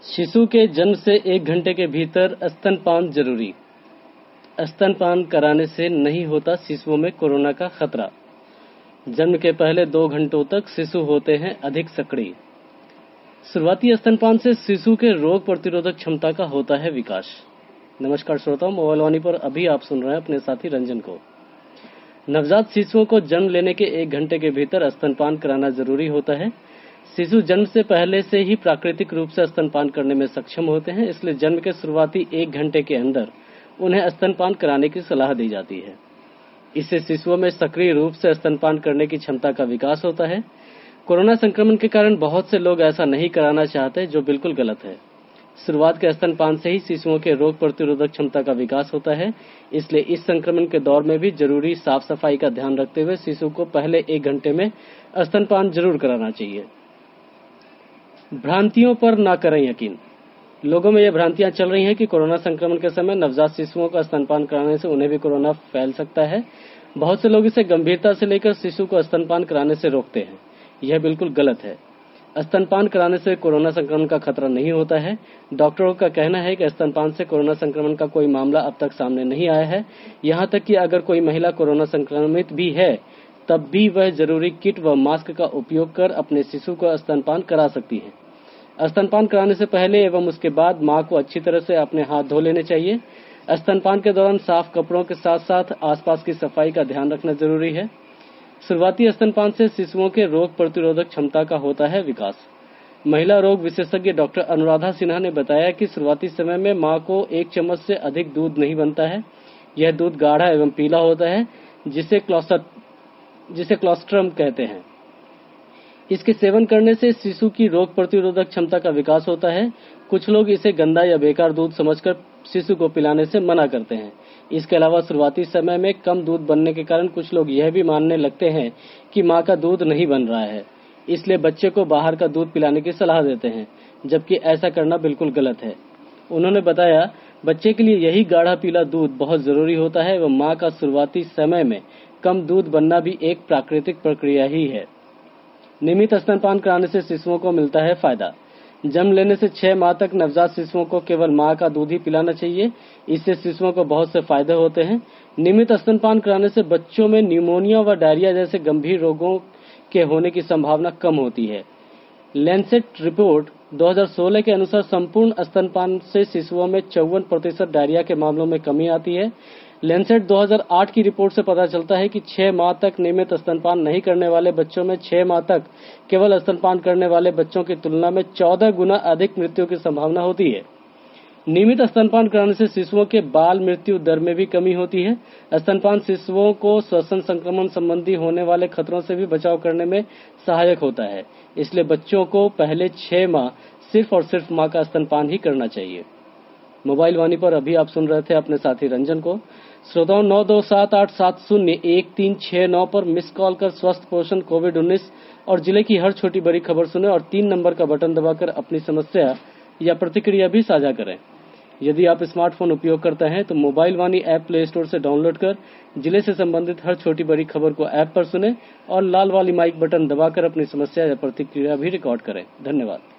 शिशु के जन्म से 1 घंटे के भीतर स्तनपान जरूरी। स्तनपान कराने से नहीं होता शिशुओं में कोरोना का खतरा। जन्म के पहले 2 घंटों तक शिशु होते हैं अधिक सक्रिय। शुरुआती स्तनपान से शिशु के रोग प्रतिरोधक क्षमता का होता है विकास। नमस्कार श्रोताओं, मोबाइल वाणी पर अभी आप सुन रहे हैं अपने साथी रंजन को। नवजात शिशुओं को जन्म लेने के 1 घंटे के भीतर स्तनपान कराना जरूरी होता है। शिशु जन्म से पहले से ही प्राकृतिक रूप से स्तनपान करने में सक्षम होते हैं, इसलिए जन्म के शुरुआती 1 घंटे के अंदर उन्हें स्तनपान कराने की सलाह दी जाती है। इससे शिशुओं में सक्रिय रूप से स्तनपान करने की क्षमता का विकास होता है। कोरोना संक्रमण के कारण बहुत से लोग ऐसा नहीं कराना चाहते, जो बिल्कुल गलत है। शुरुआत के स्तनपान से ही शिशुओं के रोग प्रतिरोधक क्षमता का विकास होता है, इसलिए इस संक्रमण के दौर में भी जरूरी साफ सफाई का ध्यान रखते हुए शिशु को पहले 1 घंटे में स्तनपान जरूर कराना चाहिए। भ्रांतियों पर ना करें यकीन। लोगों में यह भ्रांतियां चल रही हैं कि कोरोना संक्रमण के समय नवजात शिशुओं का स्तनपान कराने से उन्हें भी कोरोना फैल सकता है। बहुत से लोग इसे गंभीरता से लेकर शिशु को स्तनपान कराने से रोकते हैं। यह बिल्कुल गलत है। स्तनपान कराने से कोरोना संक्रमण का खतरा नहीं होता है। डॉक्टरों का कहना है कि स्तनपान से कोरोना संक्रमण का कोई मामला अब तक सामने नहीं आया है। यहां तक कि अगर कोई महिला कोरोना संक्रमित भी है, तब भी वह जरूरी किट व मास्क का उपयोग कर अपने शिशु को स्तनपान करा सकती है। स्तनपान कराने से पहले एवं उसके बाद मां को अच्छी तरह से अपने हाथ धो लेने चाहिए। स्तनपान के दौरान साफ कपड़ों के साथ साथ आसपास की सफाई का ध्यान रखना जरूरी है। शुरुआती स्तनपान से शिशुओं के रोग प्रतिरोधक क्षमता का होता है विकास। महिला रोग विशेषज्ञ डॉक्टर अनुराधा सिन्हा ने बताया कि शुरुआती समय में मां को 1 चम्मच से अधिक दूध नहीं बनता है। यह दूध गाढ़ा एवं पीला होता है, जिसे क्लोस्ट्रम कहते हैं। इसके सेवन करने से शिशु की रोग प्रतिरोधक क्षमता का विकास होता है। कुछ लोग इसे गंदा या बेकार दूध समझकर शिशु को पिलाने से मना करते हैं। इसके अलावा शुरुआती समय में कम दूध बनने के कारण कुछ लोग यह भी मानने लगते हैं कि मां का दूध नहीं बन रहा है, इसलिए बच्चे को बाहर का दूध पिलाने की सलाह देते हैं, जबकि ऐसा करना बिल्कुल गलत है। उन्होंने बताया, बच्चे के लिए यही गाढ़ा पीला दूध बहुत जरूरी होता है एवं मां का शुरुआती समय में कम दूध बनना भी एक प्राकृतिक प्रक्रिया ही है। नियमित स्तनपान कराने से शिशुओं को मिलता है फायदा। जन्म लेने से 6 माह तक नवजात शिशुओं को केवल मां का दूध ही पिलाना चाहिए। इससे शिशुओं को बहुत से फायदे होते हैं। नियमित स्तनपान कराने से बच्चों में निमोनिया व डायरिया जैसे गंभीर रोगों के होने की संभावना कम होती है। लैंसेट रिपोर्ट 2016 के अनुसार संपूर्ण स्तनपान से शिशुओं में 54% डायरिया के मामलों में कमी आती है। लैंसेट 2008 की रिपोर्ट से पता चलता है कि 6 माह तक नियमित स्तनपान नहीं करने वाले बच्चों में 6 माह तक केवल स्तनपान करने वाले बच्चों की तुलना में 14 गुना अधिक मृत्यु की संभावना होती है। नियमित स्तनपान कराने से शिशुओं के बाल मृत्यु दर में भी कमी होती है। स्तनपान शिशुओं को श्वसन संक्रमण संबंधी होने वाले खतरों से भी बचाव करने में सहायक होता है। इसलिए बच्चों को पहले 6 माह सिर्फ और सिर्फ मां का स्तनपान ही करना चाहिए। मोबाइल वाणी पर अभी आप सुन रहे थे अपने साथी रंजन को। श्रोताओं, 9278701369 पर मिस कॉल कर स्वस्थ पोषण, कोविड-19 और जिले की हर छोटी बड़ी खबर सुने और 3 नंबर का बटन दबाकर अपनी समस्या या प्रतिक्रिया भी साझा करें। यदि आप स्मार्टफोन उपयोग करते हैं तो mobile Vani app play store से डाउनलोड कर जिले से संबंधित हर छोटी बड़ी खबर को ऐप पर सुने और लाल वाली माइक बटन दबाकर अपनी समस्या या प्रतिक्रिया भी रिकॉर्ड करें। धन्यवाद।